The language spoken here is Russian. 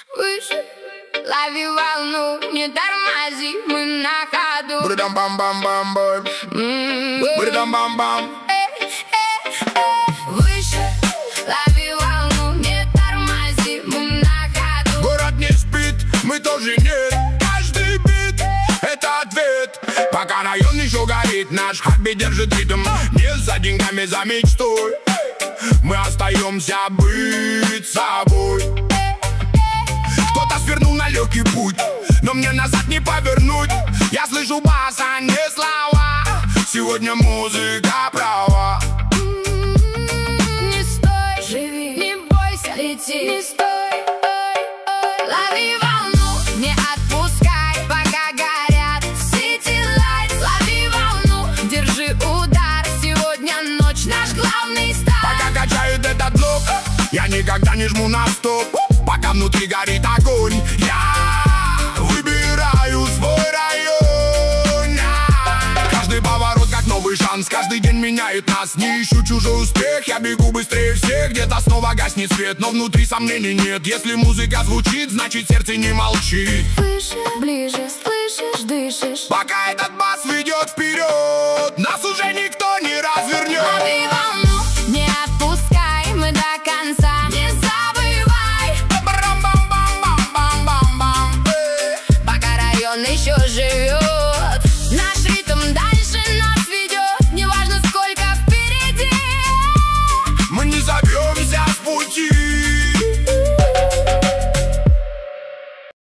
Выше, лови волну, не тормози, мы на ходу. Бридам-бам-бам-бам-бам. Бридам-бам-бам. Выше, лови волну, не тормози, мы на ходу. Город не спит, мы тоже нет. Каждый бит — это ответ. Пока район еще горит, наш хобби держит ритм. Не за деньгами, за мечтой. Мы остаемся быть собой. Кто-то свернул на легкий путь, но мне назад не повернуть. Я слышу бас, а не слова. Сегодня музыка права. Не стой, живи, не бойся, лети. Не стой, лови волну, не отпускай, пока горят City Lights. Лови волну, держи удар, сегодня ночь, наш главный старт. Пока качает этот блок, я никогда не жму на стоп. Пока внутри горит огонь, я выбираю свой район. Каждый поворот как новый шанс, каждый день меняет нас. Не ищу чужой успех, я бегу быстрее всех. Где-то снова гаснет свет, но внутри сомнений нет. Если музыка звучит, значит сердце не молчит. Выше, ближе, слышишь, дышишь. Пока этот бас ведет вперед, нас уже не